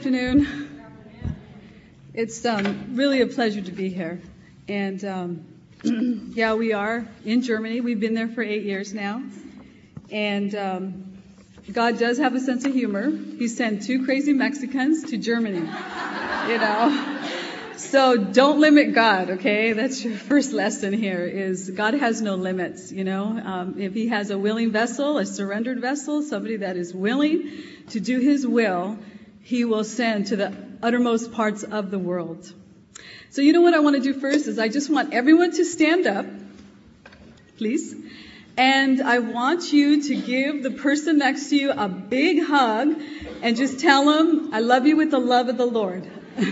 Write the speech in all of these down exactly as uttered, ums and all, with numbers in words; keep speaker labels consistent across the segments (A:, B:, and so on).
A: afternoon. It's um, really a pleasure to be here. And um, yeah, we are in Germany. We've been there for eight years now. And um, God does have a sense of humor. He sent two crazy Mexicans to Germany, you know. So don't limit God, okay? That's your first lesson here, is God has no limits, you know. Um, if he has a willing vessel, a surrendered vessel, somebody that is willing to do his will, he will send to the uttermost parts of the world. So you know what I want to do first is I just want everyone to stand up, please. And I want you to give the person next to you a big hug and just tell them, I love you with the love of the Lord.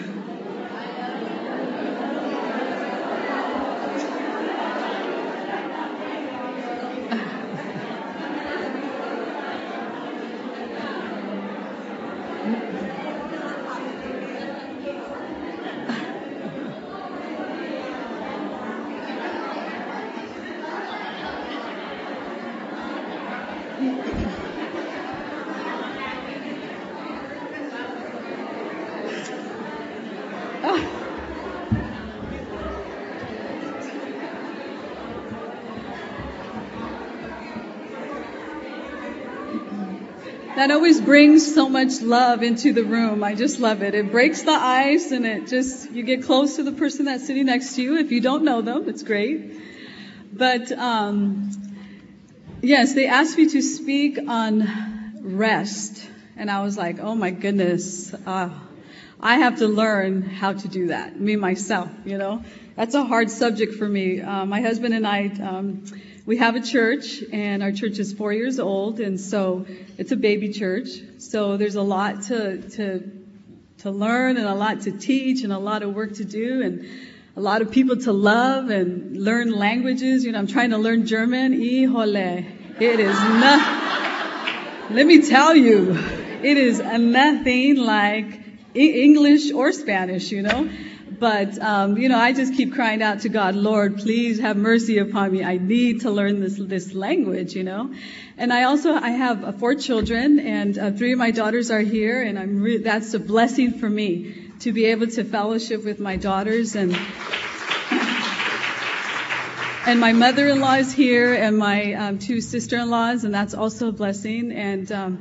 A: That always brings so much love into the room. I just love it. It breaks the ice and it just, you get close to the person that's sitting next to you. If you don't know them, it's great. But, um, yes, they asked me to speak on rest. And I was like, oh my goodness, uh, I have to learn how to do that. Me, myself, you know. That's a hard subject for me. Uh, my husband and I, um, we have a church, and our church is four years old, and so it's a baby church. So there's a lot to to to learn, and a lot to teach, and a lot of work to do, and a lot of people to love and learn languages. You know, I'm trying to learn German. Híjole, it is not. Let me tell you, it is nothing like English or Spanish. You know. But, um, you know, I just keep crying out to God, Lord, please have mercy upon me. I need to learn this, this language, you know. And I also, I have uh, four children, and uh, three of my daughters are here, and I'm re- that's a blessing for me to be able to fellowship with my daughters. And, and my mother-in-law is here, and my um, two sister-in-laws, and that's also a blessing. And, um,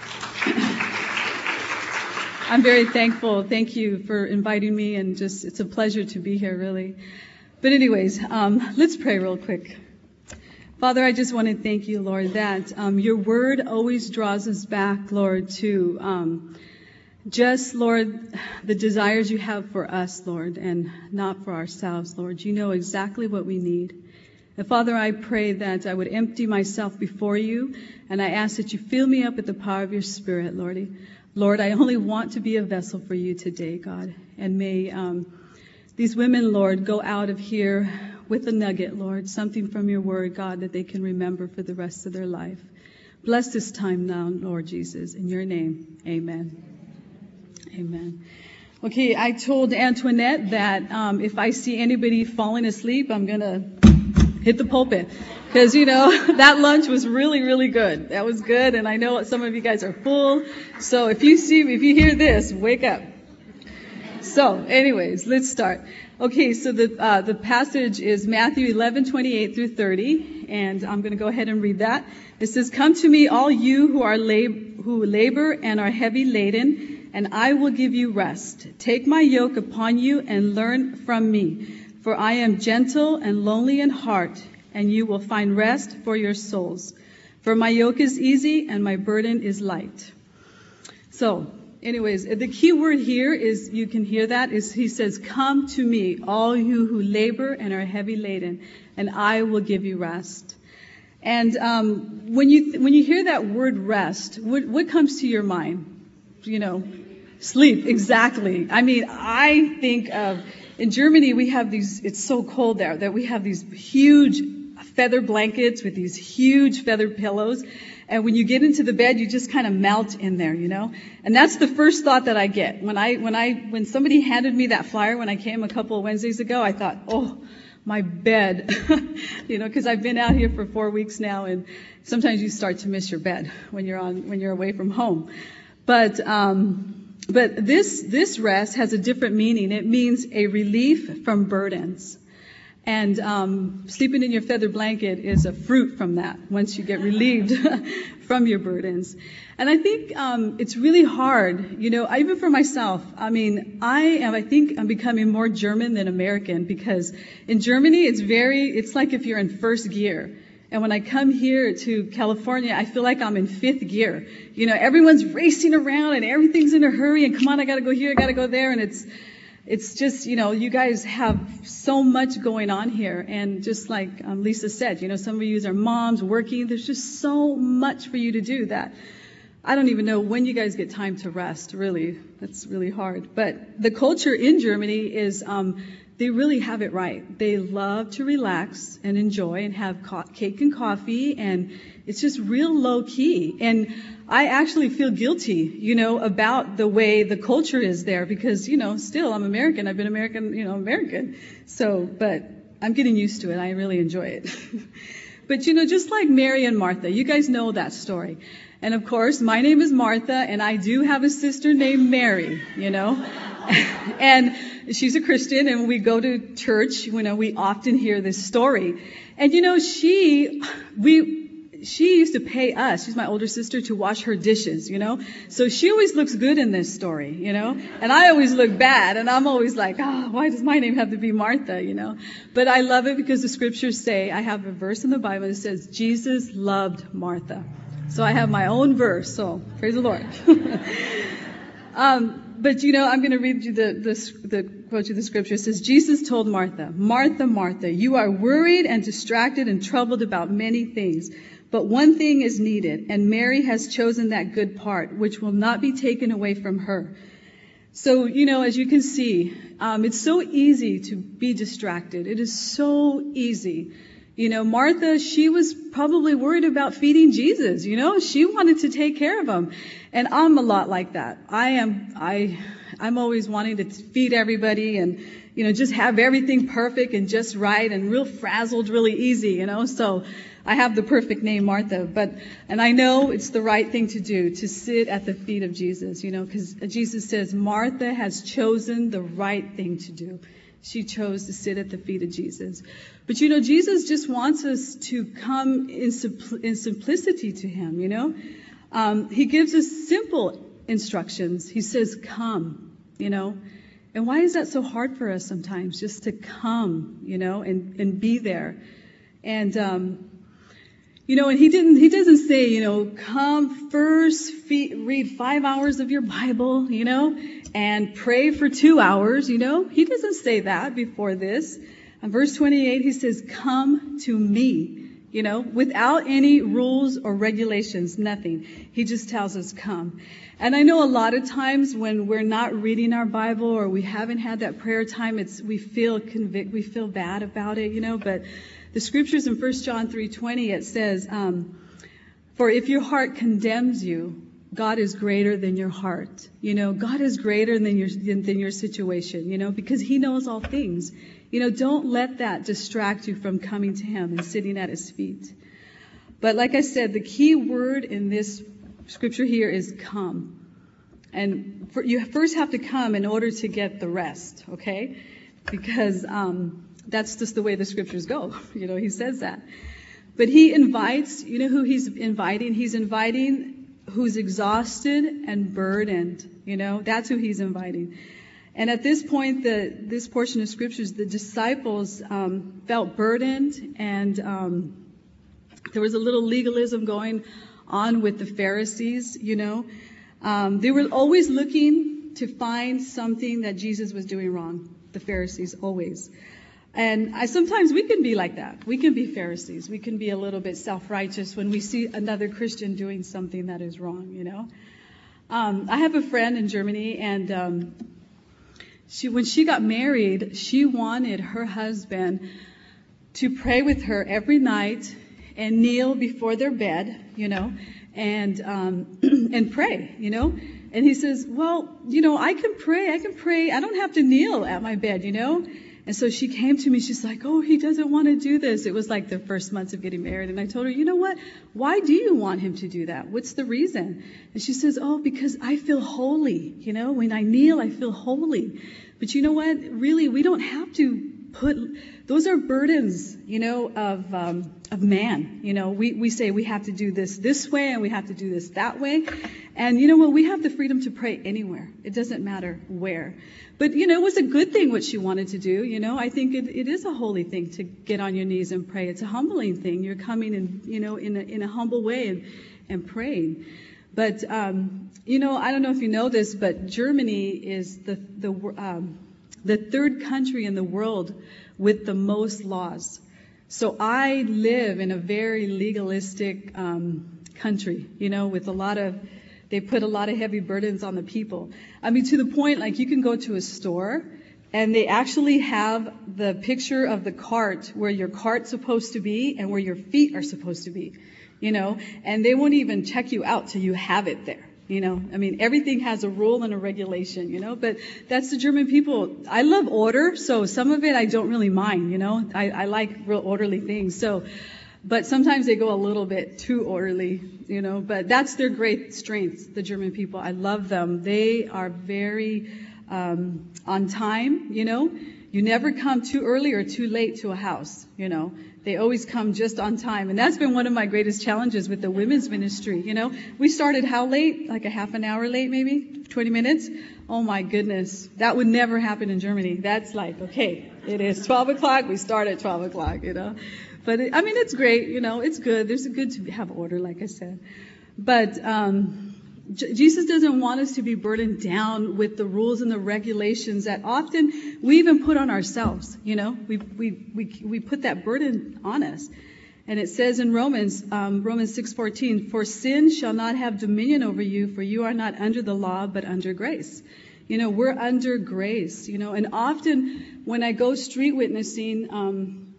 A: I'm very thankful. Thank you for inviting me, and just it's a pleasure to be here, really. But anyways, um, let's pray real quick. Father, I just want to thank you, Lord, that um, your word always draws us back, Lord, to um, just, Lord, the desires you have for us, Lord, and not for ourselves, Lord. You know exactly what we need. And Father, I pray that I would empty myself before you, and I ask that you fill me up with the power of your Spirit, Lordy. Lord, I only want to be a vessel for you today, God. And may um, these women, Lord, go out of here with a nugget, Lord, something from your word, God, that they can remember for the rest of their life. Bless this time now, Lord Jesus. In your name, amen. Amen. Okay, I told Antoinette that um, if I see anybody falling asleep, I'm going to hit the pulpit. Because, you know, that lunch was really, really good. That was good. And I know some of you guys are full. So if you see, if you hear this, wake up. So anyways, let's start. Okay, so the uh, the passage is Matthew eleven, twenty-eight through thirty. And I'm going to go ahead and read that. It says, come to me, all you who are lab- who labor and are heavy laden, and I will give you rest. Take my yoke upon you and learn from me. For I am gentle and lowly in heart, and you will find rest for your souls. For my yoke is easy and my burden is light. So, anyways, the key word here is, you can hear that, is he says, come to me, all you who labor and are heavy laden, and I will give you rest. And um, when you when you hear that word rest, what, what comes to your mind? You know, sleep, exactly. I mean, I think of, in Germany, we have these, it's so cold there, that we have these huge feather blankets with these huge feather pillows. And when you get into the bed, you just kind of melt in there, you know. And that's the first thought that I get. When I, when I, when somebody handed me that flyer when I came a couple of Wednesdays ago, I thought, oh, my bed, you know, because I've been out here for four weeks now, and sometimes you start to miss your bed when you're on, when you're away from home. But, um, but this this rest has a different meaning. It means a relief from burdens. And um, sleeping in your feather blanket is a fruit from that once you get relieved from your burdens. And I think um, it's really hard, you know, even for myself. I mean, I am, I think I'm becoming more German than American, because in Germany it's very, it's like if you're in first gear. And when I come here to California, I feel like I'm in fifth gear. You know, everyone's racing around and everything's in a hurry, and come on, I gotta go here, I gotta go there, and it's It's just, you know, you guys have so much going on here. And just like um, Lisa said, you know, some of you are moms working. There's just so much for you to do that I don't even know when you guys get time to rest, really. That's really hard. But the culture in Germany is, um, they really have it right. They love to relax and enjoy and have co- cake and coffee, and it's just real low key. And I actually feel guilty, you know, about the way the culture is there, because, you know, still I'm American. I've been American, you know, American. So, but I'm getting used to it. I really enjoy it. But, you know, just like Mary and Martha, you guys know that story. And of course, my name is Martha, and I do have a sister named Mary, you know. And she's a Christian, and when we go to church, you know, we often hear this story. And, you know, she, we, she used to pay us, she's my older sister, to wash her dishes, you know. So she always looks good in this story, you know. And I always look bad, and I'm always like, oh, why does my name have to be Martha, you know. But I love it because the scriptures say, I have a verse in the Bible that says, Jesus loved Martha. So I have my own verse, so praise the Lord. um, but, you know, I'm going to read you the, the, the quote you the scripture. It says, Jesus told Martha, Martha, Martha, you are worried and distracted and troubled about many things. But one thing is needed, and Mary has chosen that good part, which will not be taken away from her. So, you know, as you can see, um, it's so easy to be distracted. It is so easy. You know, Martha, she was probably worried about feeding Jesus, you know, she wanted to take care of him. And I'm a lot like that. I am, I, I'm always wanting to feed everybody and, you know, just have everything perfect and just right and real frazzled, really easy, you know. So I have the perfect name, Martha, but, and I know it's the right thing to do, to sit at the feet of Jesus, you know, because Jesus says Martha has chosen the right thing to do. She chose to sit at the feet of Jesus. But, you know, Jesus just wants us to come in, simpl- in simplicity to him, you know. Um, he gives us simple instructions. He says, come, you know. And why is that so hard for us sometimes, just to come, you know, and, and be there? And, um, you know, and he didn't, he doesn't say, you know, come first, fe- read five hours of your Bible, you know, and pray for two hours, you know. He doesn't say that before this. In verse twenty-eight, he says, come to me, you know, without any rules or regulations, nothing. He just tells us come. And I know a lot of times when we're not reading our Bible or we haven't had that prayer time, it's, we feel convict, we feel bad about it, you know, but the scriptures in First John three twenty, it says, um, for if your heart condemns you, God is greater than your heart. You know, God is greater than your, than, than your situation, you know, because he knows all things. You know, don't let that distract you from coming to him and sitting at his feet. But like I said, the key word in this scripture here is come. And for, you first have to come in order to get the rest, okay? Because um, that's just the way the scriptures go. You know, he says that. But he invites, you know who he's inviting? He's inviting who's exhausted and burdened. You know, that's who he's inviting. And at this point, the this portion of scriptures, the disciples um, felt burdened, and um, there was a little legalism going on with the Pharisees, you know. Um, they were always looking to find something that Jesus was doing wrong, the Pharisees, always. And I sometimes we can be like that. We can be Pharisees. We can be a little bit self-righteous when we see another Christian doing something that is wrong, you know. Um, I have a friend in Germany, and um, she, when she got married, she wanted her husband to pray with her every night and kneel before their bed, you know, and um, and pray, you know. And he says, well, you know, I can pray. I can pray. I don't have to kneel at my bed, you know. And so she came to me, she's like, oh, he doesn't want to do this. It was like the first months of getting married. And I told her, you know what? Why do you want him to do that? What's the reason? And she says, oh, because I feel holy. You know, when I kneel, I feel holy. But you know what? Really, we don't have to put, those are burdens, you know, of, um, of man. You know, we, we say we have to do this this way and we have to do this that way. And you know what? We have the freedom to pray anywhere. It doesn't matter where. But, you know, it was a good thing what she wanted to do. You know, I think it, it is a holy thing to get on your knees and pray. It's a humbling thing. You're coming in, you know, in a, in a humble way and, and praying. But, um, you know, I don't know if you know this, but Germany is the, the, um, the third country in the world with the most laws. So I live in a very legalistic, um, country, you know, with a lot of, they put a lot of heavy burdens on the people. I mean, to the point, like, you can go to a store and they actually have the picture of the cart where your cart's supposed to be and where your feet are supposed to be, you know, and they won't even check you out till you have it there. You know, I mean, everything has a rule and a regulation, you know, but that's the German people. I love order, so some of it I don't really mind, you know. I, I like real orderly things. So, but sometimes they go a little bit too orderly, you know, but that's their great strength, the German people. I love them. They are very um, on time, you know. You never come too early or too late to a house, you know. They always come just on time. And that's been one of my greatest challenges with the women's ministry, you know. We started how late? Like a half an hour late, maybe? twenty minutes? Oh my goodness. That would never happen in Germany. That's like, okay, it is twelve o'clock. We start at twelve o'clock, you know. But it, I mean, it's great, you know. It's good. There's a good to have order, like I said. But, um, Jesus doesn't want us to be burdened down with the rules and the regulations that often we even put on ourselves, you know. We we we we put that burden on us. And it says in Romans, um, Romans six fourteen, for sin shall not have dominion over you, for you are not under the law, but under grace. You know, we're under grace, you know. And often when I go street witnessing, um,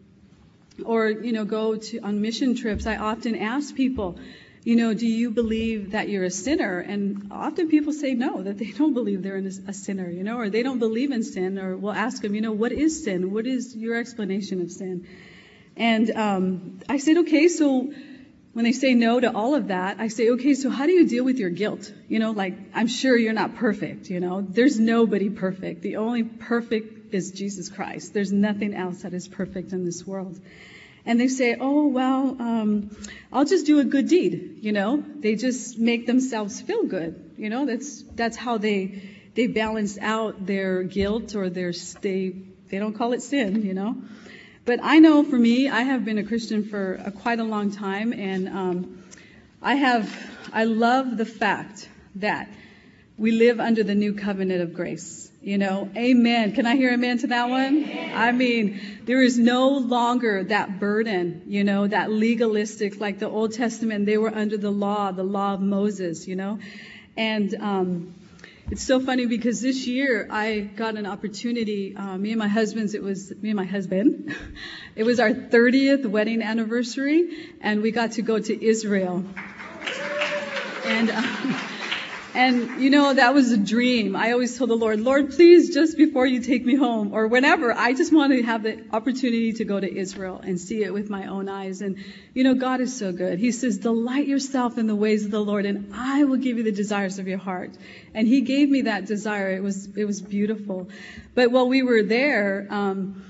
A: or, you know, go to on mission trips, I often ask people, you know, do you believe that you're a sinner? And often people say no, that they don't believe they're a sinner, you know, or they don't believe in sin. Or we'll ask them, you know, what is sin? What is your explanation of sin? And um, I said, okay, so when they say no to all of that, I say, okay, so how do you deal with your guilt? You know, like, I'm sure you're not perfect, you know. There's nobody perfect. The only perfect is Jesus Christ. There's nothing else that is perfect in this world. And they say, oh, well, um, I'll just do a good deed, you know. They just make themselves feel good, you know. That's that's how they they balance out their guilt, or their they they don't call it sin, you know. But I know for me, I have been a Christian for a, quite a long time, and um, I have I love the fact that we live under the new covenant of grace. You know, amen. Can I hear amen to that one? Amen. I mean, there is no longer that burden, you know, that legalistic, like the Old Testament, they were under the law, the law of Moses, you know. And um it's so funny because this year I got an opportunity, uh, me and my husband's, it was me and my husband, it was our thirtieth wedding anniversary, and we got to go to Israel. And um, And, you know, that was a dream. I always told the Lord, Lord, please, just before you take me home or whenever, I just want to have the opportunity to go to Israel and see it with my own eyes. And, you know, God is so good. He says, delight yourself in the ways of the Lord, and I will give you the desires of your heart. And He gave me that desire. It was, it was beautiful. But while we were there, um,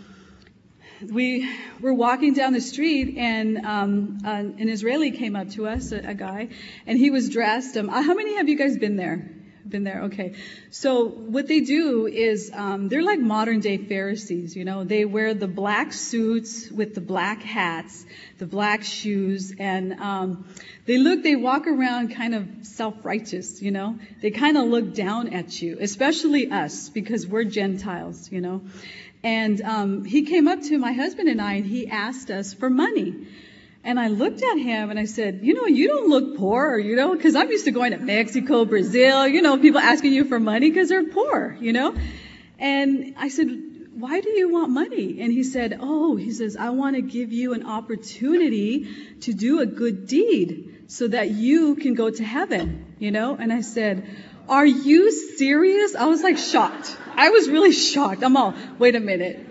A: we were walking down the street, and um, an, an Israeli came up to us, a, a guy, and he was dressed. Um, how many have you guys been there? Been there? Okay. So what they do is um, they're like modern day Pharisees. You know, they wear the black suits with the black hats, the black shoes, and um, they look. They walk around kind of self-righteous. You know, they kind of look down at you, especially us, because we're Gentiles. You know. And um, he came up to my husband and I, and he asked us for money. And I looked at him and I said, you know, you don't look poor, you know, because I'm used to going to Mexico, Brazil, you know, people asking you for money because they're poor, you know. And I said, why do you want money? And he said, oh, he says, I want to give you an opportunity to do a good deed so that you can go to heaven, you know. And I said, are you serious? I was like shocked. I was really shocked. I'm all, wait a minute.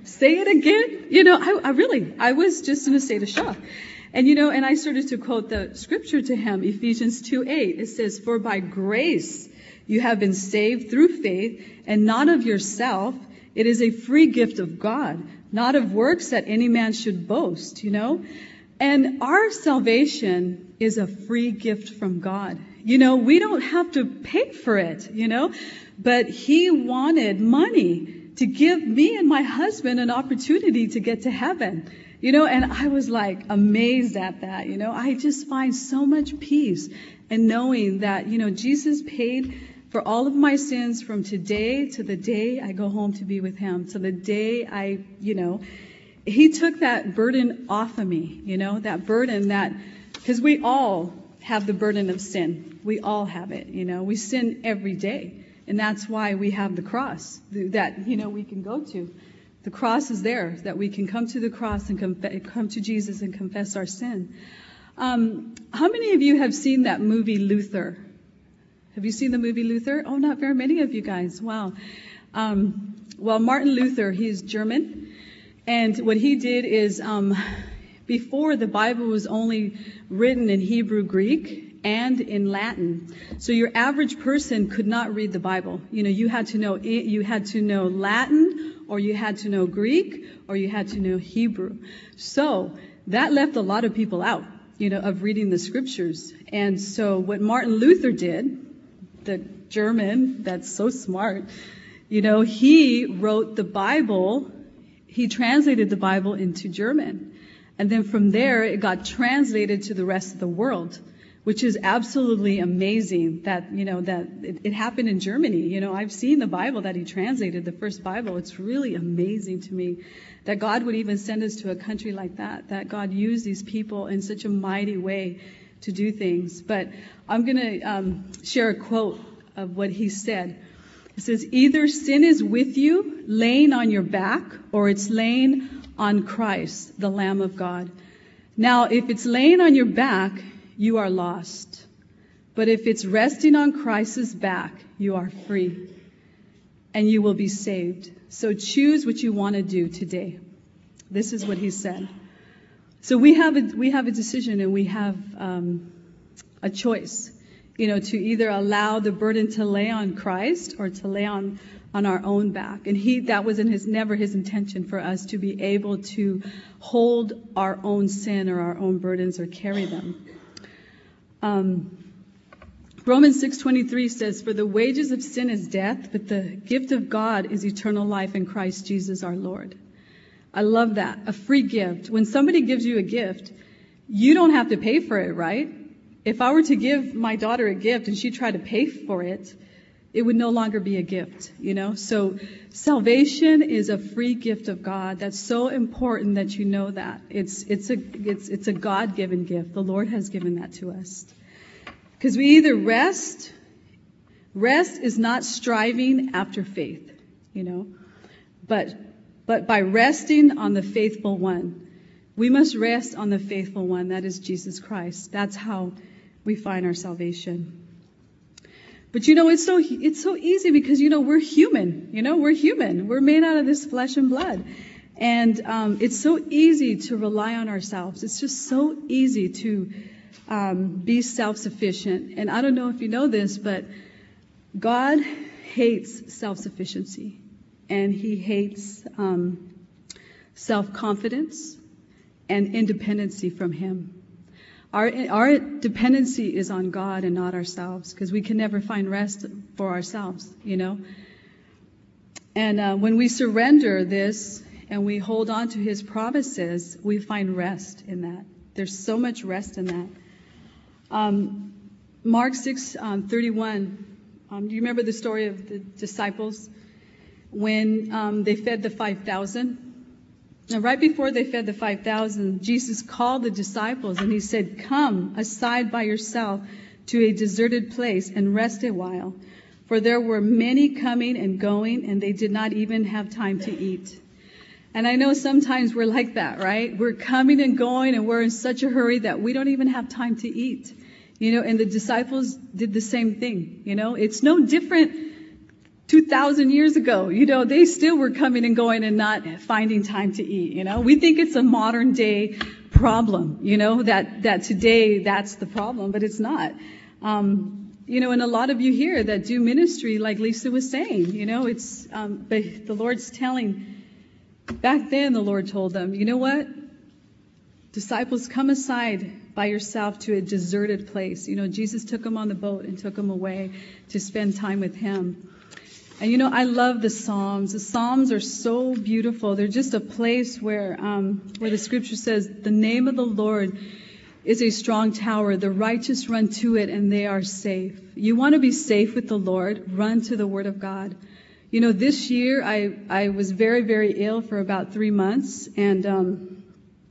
A: say it again? You know, I, I really, I was just in a state of shock. And, you know, and I started to quote the scripture to him, Ephesians two eight. It says, for by grace you have been saved through faith, and not of yourself. It is a free gift of God, not of works that any man should boast, you know. And our salvation is a free gift from God. You know, we don't have to pay for it, you know, but he wanted money to give me and my husband an opportunity to get to heaven. You know, and I was like amazed at that. You know, I just find so much peace in knowing that, you know, Jesus paid for all of my sins from today to the day I go home to be with him, to the day I, you know, he took that burden off of me, you know, that burden that, because we all have the burden of sin. We all have it, you know, we sin every day. And that's why we have the cross that, you know, we can go to. The cross is there, that we can come to the cross and conf- come to Jesus and confess our sin. Um, how many of you have seen that movie Luther? Have you seen the movie Luther? Oh, not very many of you guys. Wow. Um, well, Martin Luther, he's German. And what he did is, um, before the Bible was only written in Hebrew, Greek, and in Latin. So your average person could not read the Bible. You know, you had to know, you had to know Latin, or you had to know Greek, or you had to know Hebrew. So that left a lot of people out, you know, of reading the scriptures. And so what Martin Luther did, the German that's so smart, you know, he wrote the Bible, he translated the Bible into German. And then from there, it got translated to the rest of the world, which is absolutely amazing that, you know, that it, it happened in Germany. You know, I've seen the Bible that he translated, the first Bible. It's really amazing to me that God would even send us to a country like that, that God used these people in such a mighty way to do things. But I'm going to um, share a quote of what he said. It says, either sin is with you, laying on your back, or it's laying on Christ, the Lamb of God. Now, if it's laying on your back, you are lost. But if it's resting on Christ's back, you are free. And you will be saved. So choose what you want to do today. This is what he said. So we have a, we have a decision, and we have um, a choice, you know, to either allow the burden to lay on Christ or to lay on, on our own back. And he, that wasn't his, never his intention for us to be able to hold our own sin or our own burdens or carry them. Um, Romans six twenty-three says, for the wages of sin is death, but the gift of God is eternal life in Christ Jesus our Lord. I love that. A free gift. When somebody gives you a gift, you don't have to pay for it, right? If I were to give my daughter a gift and she tried to pay for it, it would no longer be a gift, you know? So salvation is a free gift of God. That's so important that you know that. It's, it's a, it's, it's a God-given gift. The Lord has given that to us. Because we either rest, rest is not striving after faith, you know? But, but by resting on the faithful one, we must rest on the faithful one. That is Jesus Christ. That's how we find our salvation. But you know, it's so, it's so easy because, you know, we're human, you know, we're human. We're made out of this flesh and blood. And, um, it's so easy to rely on ourselves. It's just so easy to, um, be self-sufficient. And I don't know if you know this, but God hates self-sufficiency, and he hates, um, self-confidence and independency from him. Our, our dependency is on God and not ourselves, because we can never find rest for ourselves, you know. And uh, when we surrender this and we hold on to his promises, we find rest in that. There's so much rest in that. Um, Mark six thirty-one, um, do you remember the story of the disciples when um, they fed the five thousand? Now, right before they fed the five thousand, Jesus called the disciples and he said, come aside by yourself to a deserted place and rest a while. For there were many coming and going, and they did not even have time to eat. And I know sometimes we're like that, right? We're coming and going, and we're in such a hurry that we don't even have time to eat. You know, and the disciples did the same thing. You know, it's no different two thousand years ago, you know, they still were coming and going and not finding time to eat, you know. We think it's a modern day problem, you know, that, that today that's the problem, but it's not. Um, you know, and a lot of you here that do ministry, like Lisa was saying, you know, it's, um, but the Lord's telling, back then the Lord told them, you know what? Disciples, come aside by yourself to a deserted place. You know, Jesus took them on the boat and took them away to spend time with Him. And you know, I love the Psalms. The Psalms are so beautiful. They're just a place where, um, where the Scripture says, the name of the Lord is a strong tower. The righteous run to it and they are safe. You want to be safe with the Lord? Run to the Word of God. You know, this year I, I was very, very ill for about three months. And, um,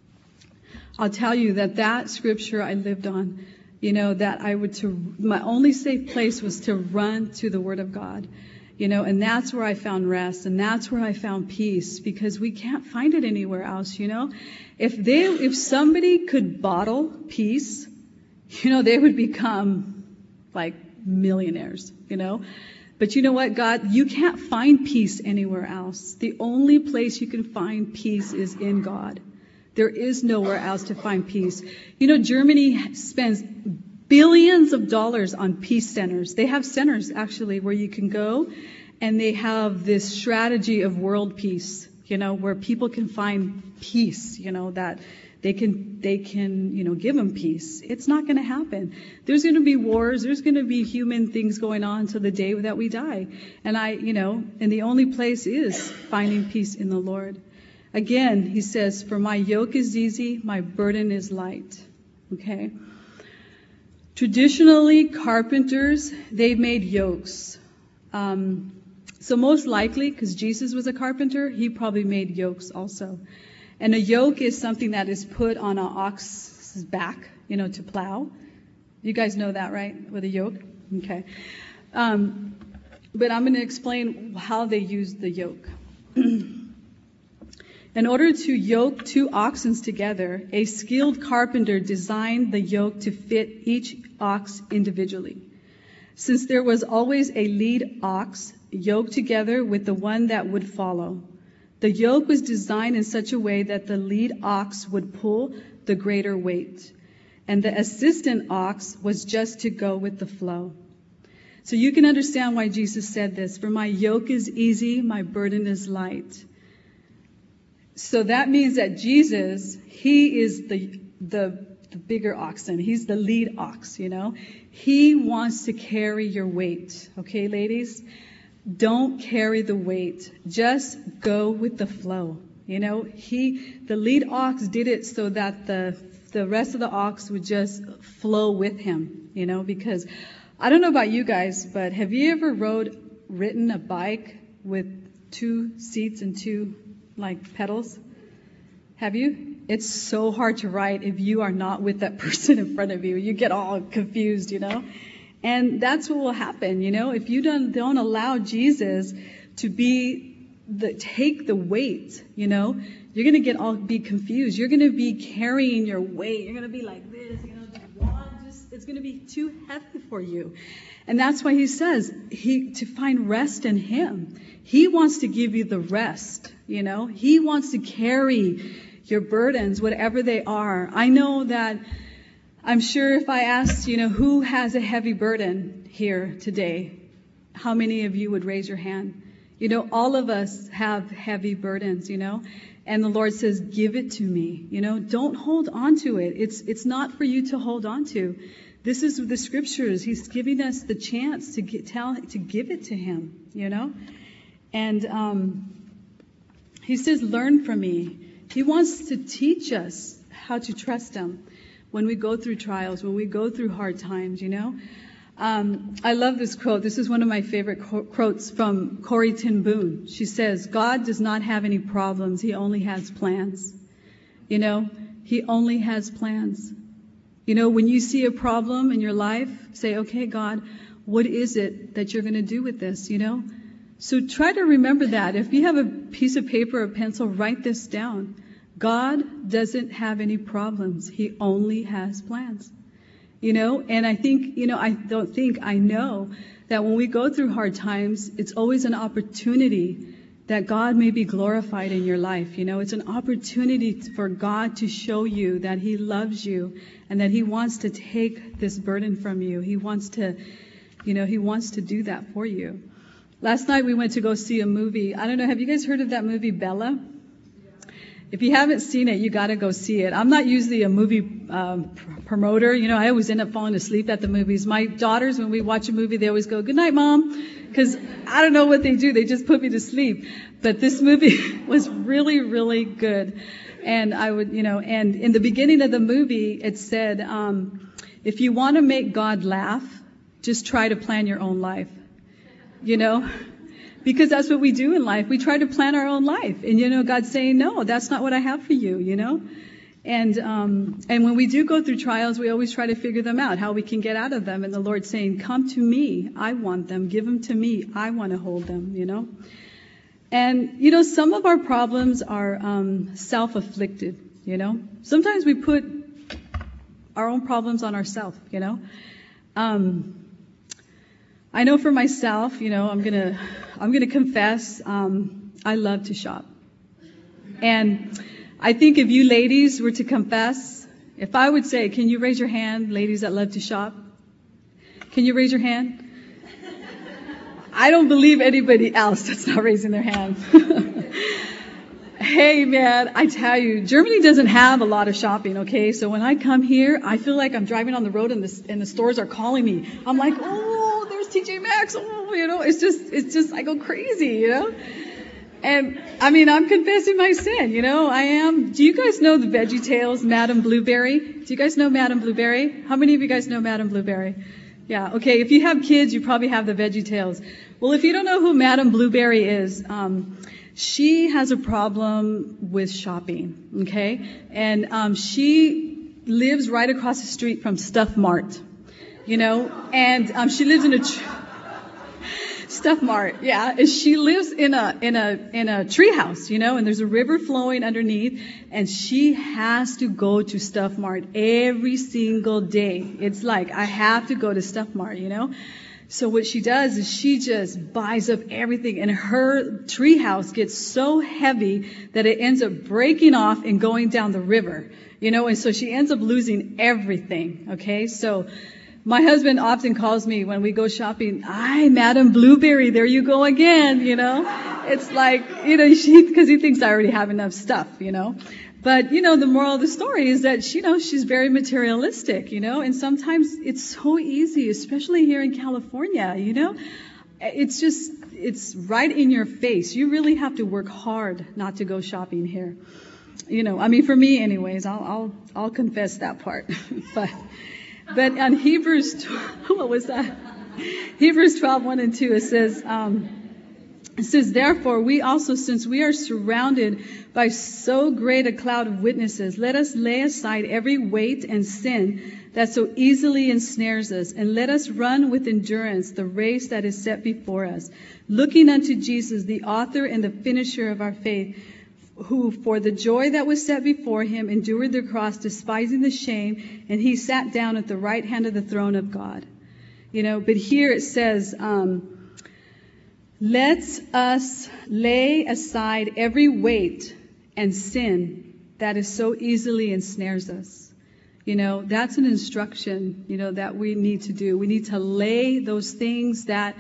A: I'll tell you that that Scripture I lived on, you know, that I would to, my only safe place was to run to the Word of God. You know, and that's where I found rest, and that's where I found peace, because we can't find it anywhere else, you know. If they, if somebody could bottle peace, you know, they would become like millionaires, you know. But you know what, God, you can't find peace anywhere else. The only place you can find peace is in God. There is nowhere else to find peace. You know, Germany spends billions of dollars on peace centers. They have centers actually where you can go, and they have this strategy of world peace, you know, where people can find peace, you know, that they can, they can, you know, give them peace. It's not going to happen. There's going to be wars. There's going to be human things going on till the day that we die. And I, you know, and the only place is finding peace in the Lord. Again, He says, for my yoke is easy, my burden is light. Okay. Traditionally, carpenters, they made yokes. Um, so most likely, because Jesus was a carpenter, He probably made yokes also. And a yoke is something that is put on an ox's back, you know, to plow. You guys know that, right? With a yoke? Okay. Um, but I'm going to explain how they used the yoke. In order to yoke two oxen together, a skilled carpenter designed the yoke to fit each ox individually. Since there was always a lead ox yoked together with the one that would follow, the yoke was designed in such a way that the lead ox would pull the greater weight, and the assistant ox was just to go with the flow. So you can understand why Jesus said this, for my yoke is easy, my burden is light. So that means that Jesus, He is the, the, the bigger oxen. He's the lead ox, you know. He wants to carry your weight. Okay, ladies? Don't carry the weight. Just go with the flow. You know, He, the lead ox did it so that the, the rest of the ox would just flow with him, you know, because I don't know about you guys, but have you ever rode, ridden a bike with two seats and two like pedals? Have you? It's so hard to ride if you are not with that person in front of you. You get all confused, you know. And that's what will happen, you know. If you don't don't allow Jesus to be the take the weight, you know, you're gonna get all be confused. You're gonna be carrying your weight. You're gonna be like this, you know, just one, just it's gonna be too heavy for you. And that's why He says he to find rest in Him. He wants to give you the rest, you know. He wants to carry your burdens, whatever they are. I know that I'm sure if I asked, you know, who has a heavy burden here today, how many of you would raise your hand? You know, all of us have heavy burdens, you know, and the Lord says, give it to me. You know, don't hold on to it. It's, it's not for you to hold on to. This is the Scriptures. He's giving us the chance to get, tell, to give it to Him, you know, and, um, He says, learn from me. He wants to teach us how to trust Him when we go through trials, when we go through hard times, you know. Um, I love this quote. This is one of my favorite quotes from Corrie ten Boom. She says, God does not have any problems. He only has plans. You know, He only has plans. You know, when you see a problem in your life, say, okay, God, what is it that you're going to do with this, you know? So try to remember that. If you have a piece of paper or a pencil, write this down. God doesn't have any problems. He only has plans. You know, and I think, you know, I don't think, I know that when we go through hard times, it's always an opportunity that God may be glorified in your life. You know, it's an opportunity for God to show you that He loves you and that He wants to take this burden from you. He wants to, you know, He wants to do that for you. Last night we went to go see a movie. I don't know, have you guys heard of that movie, Bella? If you haven't seen it, you got to go see it. I'm not usually a movie um, pr- promoter. You know, I always end up falling asleep at the movies. My daughters, when we watch a movie, they always go, "Good night, Mom," because I don't know what they do. They just put me to sleep. But this movie was really, really good. And I would, you know, and in the beginning of the movie, it said, um, if you want to make God laugh, just try to plan your own life. You know? Because that's what we do in life. We try to plan our own life. And, you know, God's saying, no, that's not what I have for you, you know. And um, and when we do go through trials, we always try to figure them out, how we can get out of them. And the Lord's saying, come to me. I want them. Give them to me. I want to hold them, you know. And, you know, some of our problems are um, self-afflicted, you know. Sometimes we put our own problems on ourselves, you know. Um I know for myself, you know, I'm gonna, I'm gonna confess, um, I love to shop. And I think if you ladies were to confess, if I would say, can you raise your hand, ladies that love to shop? Can you raise your hand? I don't believe anybody else that's not raising their hand. Hey man, I tell you, Germany doesn't have a lot of shopping, okay? So when I come here, I feel like I'm driving on the road and the, and the stores are calling me. I'm like, oh, there's T J Maxx, oh, you know, it's just, it's just, I go crazy, you know? And, I mean, I'm confessing my sin, you know, I am. Do you guys know the Veggie Tales, Madame Blueberry? Do you guys know Madame Blueberry? How many of you guys know Madame Blueberry? Yeah, okay, if you have kids, you probably have the Veggie Tales. Well, if you don't know who Madame Blueberry is, um, she has a problem with shopping, okay? And um, she lives right across the street from Stuff Mart, you know? And um, she lives in a tr- Stuff Mart, yeah. And she lives in a in a in a treehouse, you know? And there's a river flowing underneath, and she has to go to Stuff Mart every single day. It's like I have to go to Stuff Mart, you know? So what she does is she just buys up everything, and her treehouse gets so heavy that it ends up breaking off and going down the river, you know, and so she ends up losing everything, okay? So my husband often calls me when we go shopping, "Ay, Madame Blueberry, there you go again," you know? It's like, you know, she, because he thinks I already have enough stuff, you know? But, you know, the moral of the story is that, you know, she's very materialistic, you know, and sometimes it's so easy, especially here in California, you know, it's just, it's right in your face. You really have to work hard not to go shopping here. You know, I mean, for me anyways, I'll, I'll, I'll confess that part. but, but on Hebrews, what was that? Hebrews twelve, one and two, it says, um, It says, therefore, we also, since we are surrounded by so great a cloud of witnesses, let us lay aside every weight and sin that so easily ensnares us, and let us run with endurance the race that is set before us, looking unto Jesus, the author and the finisher of our faith, who for the joy that was set before him endured the cross, despising the shame, and he sat down at the right hand of the throne of God. You know, but here it says, um, let us lay aside every weight and sin that is so easily ensnares us. You know, that's an instruction, you know, that we need to do. We need to lay those things that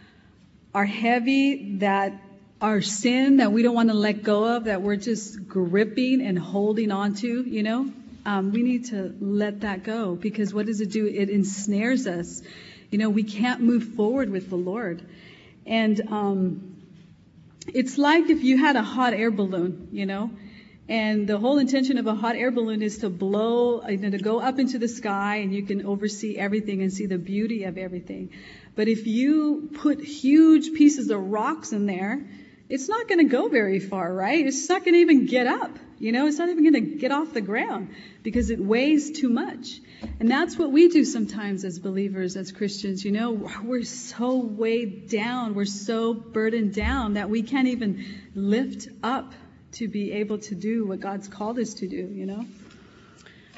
A: are heavy, that are sin, that we don't want to let go of, that we're just gripping and holding on to, you know. Um, we need to let that go, because what does it do? It ensnares us. You know, we can't move forward with the Lord. And um, it's like if you had a hot air balloon, you know, and the whole intention of a hot air balloon is to blow, you know, to go up into the sky, and you can oversee everything and see the beauty of everything. But if you put huge pieces of rocks in there, it's not going to go very far, right? It's not going to even get up, you know, it's not even going to get off the ground because it weighs too much. And that's what we do sometimes as believers, as Christians, you know, we're so weighed down, we're so burdened down that we can't even lift up to be able to do what God's called us to do, you know.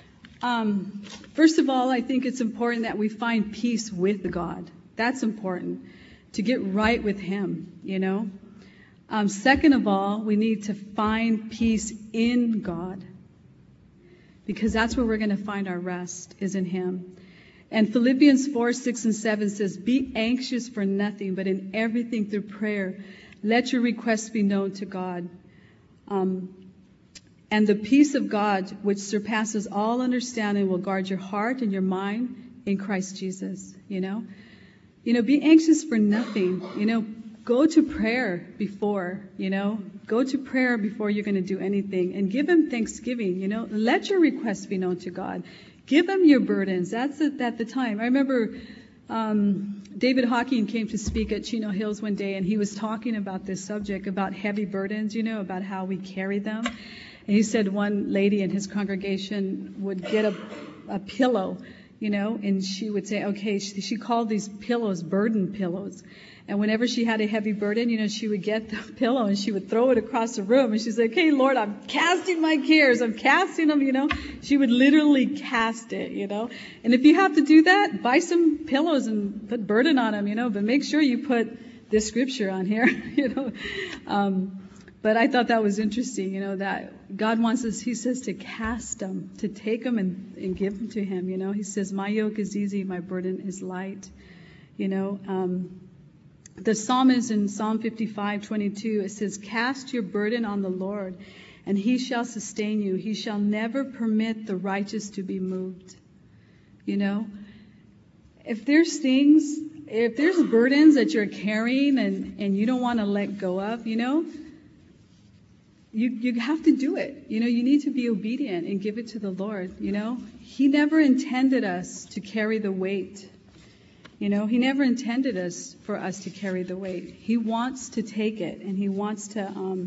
A: Um, first of all, I think it's important that we find peace with God. That's important, to get right with Him, you know. Um, second of all, we need to find peace in God, because that's where we're going to find our rest, is in Him. And Philippians four, six, and seven says, "Be anxious for nothing, but in everything through prayer, let your requests be known to God. Um, and the peace of God, which surpasses all understanding, will guard your heart and your mind in Christ Jesus." You know, you know, be anxious for nothing. You know, go to prayer before. You know, go to prayer before you're going to do anything, and give Him thanksgiving. You know, let your requests be known to God. Give Him your burdens. That's it, at the time. I remember um, David Hawking came to speak at Chino Hills one day, and he was talking about this subject, about heavy burdens, you know, about how we carry them. And he said one lady in his congregation would get a, a pillow, you know, and she would say, okay, she, she called these pillows burden pillows. And whenever she had a heavy burden, you know, she would get the pillow and she would throw it across the room. And she'd say, okay, Lord, I'm casting my cares. I'm casting them, you know. She would literally cast it, you know. And if you have to do that, buy some pillows and put burden on them, you know. But make sure you put this scripture on here, you know. Um, but I thought that was interesting, you know, that God wants us, He says, to cast them, to take them and, and give them to Him, you know. He says, my yoke is easy, my burden is light, you know. Um, The psalmist in Psalm fifty-five twenty-two, it says, "Cast your burden on the Lord, and He shall sustain you. He shall never permit the righteous to be moved." You know, if there's things, if there's burdens that you're carrying and, and you don't want to let go of, you know, you you have to do it. You know, you need to be obedient and give it to the Lord. You know, He never intended us to carry the weight. You know, He never intended us for us to carry the weight. He wants to take it, and He wants to, um,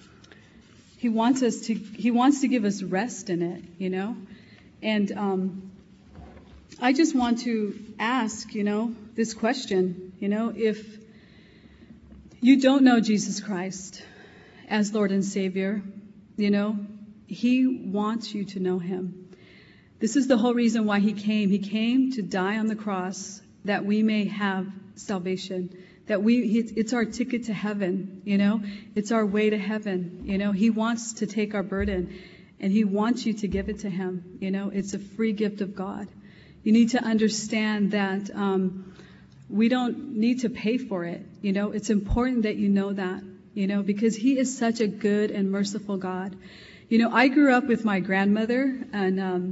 A: He wants us to, He wants to give us rest in it, you know. And um, I just want to ask, you know, this question, you know, if you don't know Jesus Christ as Lord and Savior, you know, He wants you to know Him. This is the whole reason why He came. He came to die on the cross, that we may have salvation, that we, it's our ticket to heaven, you know, it's our way to heaven, you know. He wants to take our burden, and He wants you to give it to Him, you know. It's a free gift of God. You need to understand that um, we don't need to pay for it, you know. It's important that you know that, you know, because He is such a good and merciful God. You know, I grew up with my grandmother, and um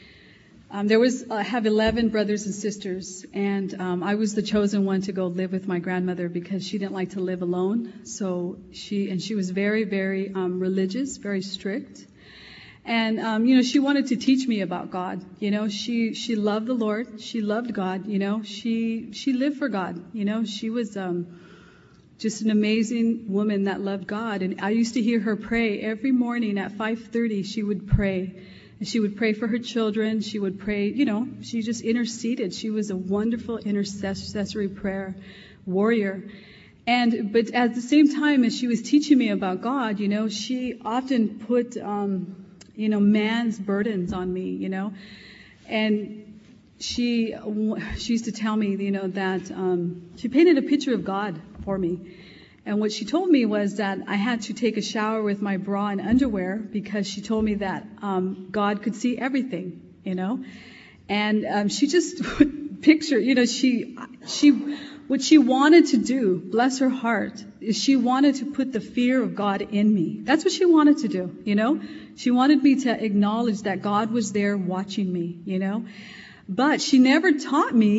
A: Um, there was, I have eleven brothers and sisters, and um, I was the chosen one to go live with my grandmother because she didn't like to live alone. So she, and she was very, very um, religious, very strict. And, um, you know, she wanted to teach me about God. You know, she, she loved the Lord. She loved God, you know. She, she lived for God, you know. She was um, just an amazing woman that loved God. And I used to hear her pray every morning at five thirty. She would pray. And she would pray for her children. She would pray, you know, she just interceded. She was a wonderful intercessory prayer warrior. And, but at the same time as she was teaching me about God, you know, she often put, um, you know, man's burdens on me, you know. And she, she used to tell me, you know, that, um, she painted a picture of God for me. And what she told me was that I had to take a shower with my bra and underwear because she told me that um, God could see everything, you know. And um, she just picture, you know, she, she, what she wanted to do, bless her heart, is she wanted to put the fear of God in me. That's what she wanted to do, you know. She wanted me to acknowledge that God was there watching me, you know. But she never taught me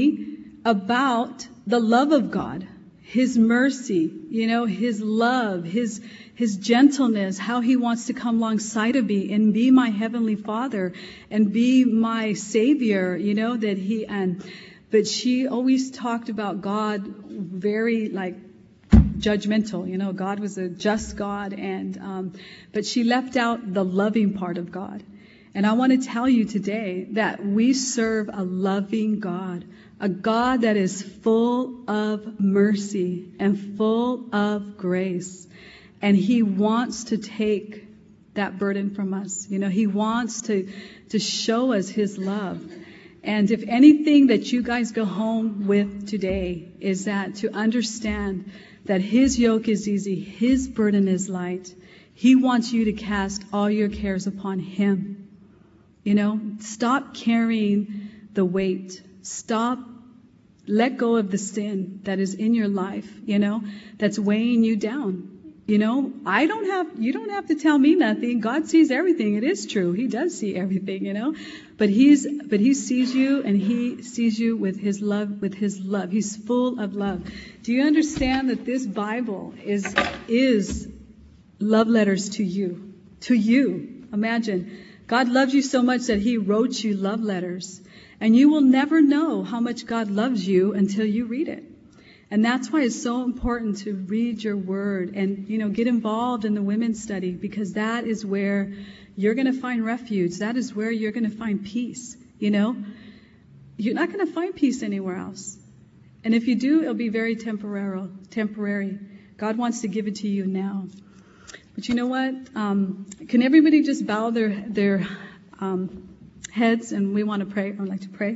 A: about the love of God. His mercy, you know, His love, His His gentleness, how He wants to come alongside of me and be my Heavenly Father and be my Savior, you know, that He, and, but she always talked about God very, like, judgmental, you know. God was a just God, and, um, but she left out the loving part of God. And I want to tell you today that we serve a loving God, a God that is full of mercy and full of grace. And He wants to take that burden from us. You know, He wants to, to show us His love. And if anything that you guys go home with today is that to understand that His yoke is easy, His burden is light. He wants you to cast all your cares upon Him. You know, stop carrying the weight. Stop, let go of the sin that is in your life, you know, that's weighing you down. You know, I don't have, you don't have to tell me nothing. God sees everything. It is true. He does see everything, you know, but he's, but He sees you, and He sees you with His love, with His love. He's full of love. Do you understand that this Bible is, is love letters to you, to you? Imagine God loves you so much that He wrote you love letters, and you will never know how much God loves you until you read it. And that's why it's so important to read your word and, you know, get involved in the women's study, because that is where you're going to find refuge. That is where you're going to find peace. You know, you're not going to find peace anywhere else. And if you do, it'll be very temporary. Temporary. God wants to give it to you now. But you know what? Um, can everybody just bow their their um, heads, and we want to pray. I would like to pray.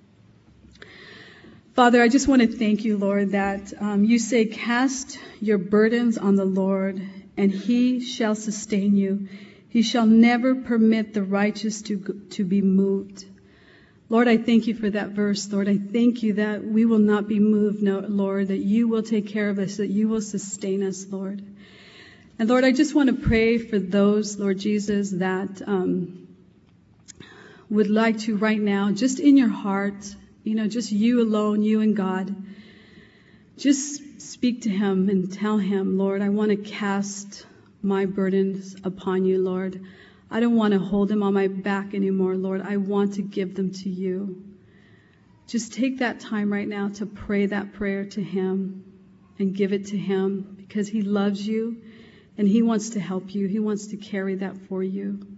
A: Father, I just want to thank you, Lord, that um, you say, cast your burdens on the Lord, and He shall sustain you. He shall never permit the righteous to to be moved. Lord, I thank you for that verse, Lord. I thank you that we will not be moved, no, Lord, that you will take care of us, that you will sustain us, Lord. And Lord, I just want to pray for those, Lord Jesus, that um, would like to right now, just in your heart, you know, just you alone, you and God, just speak to Him and tell Him, Lord, I want to cast my burdens upon you, Lord. I don't want to hold them on my back anymore, Lord. I want to give them to you. Just take that time right now to pray that prayer to Him and give it to Him, because He loves you and He wants to help you. He wants to carry that for you.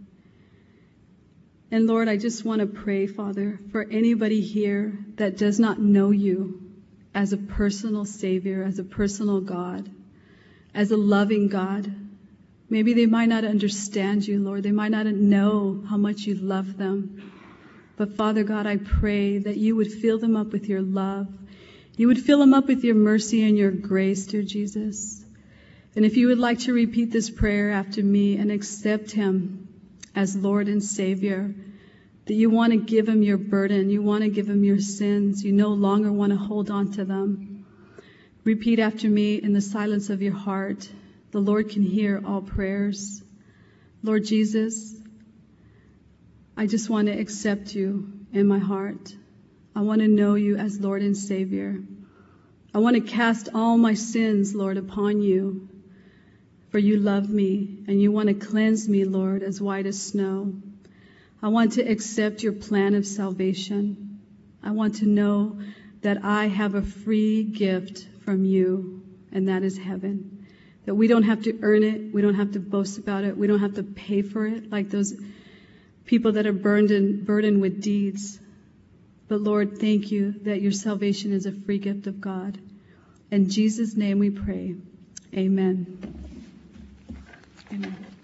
A: And Lord, I just want to pray, Father, for anybody here that does not know you as a personal Savior, as a personal God, as a loving God. Maybe they might not understand you, Lord. They might not know how much you love them. But Father God, I pray that you would fill them up with your love. You would fill them up with your mercy and your grace, dear Jesus. And if you would like to repeat this prayer after me and accept Him as Lord and Savior, that you want to give Him your burden, you want to give Him your sins, you no longer want to hold on to them. Repeat after me in the silence of your heart. The Lord can hear all prayers. Lord Jesus, I just want to accept you in my heart. I want to know you as Lord and Savior. I want to cast all my sins, Lord, upon you. For you love me, and you want to cleanse me, Lord, as white as snow. I want to accept your plan of salvation. I want to know that I have a free gift from you, and that is heaven. That we don't have to earn it. We don't have to boast about it. We don't have to pay for it like those people that are burdened, burdened with deeds. But Lord, thank you that your salvation is a free gift of God. In Jesus' name we pray. Amen. Amen.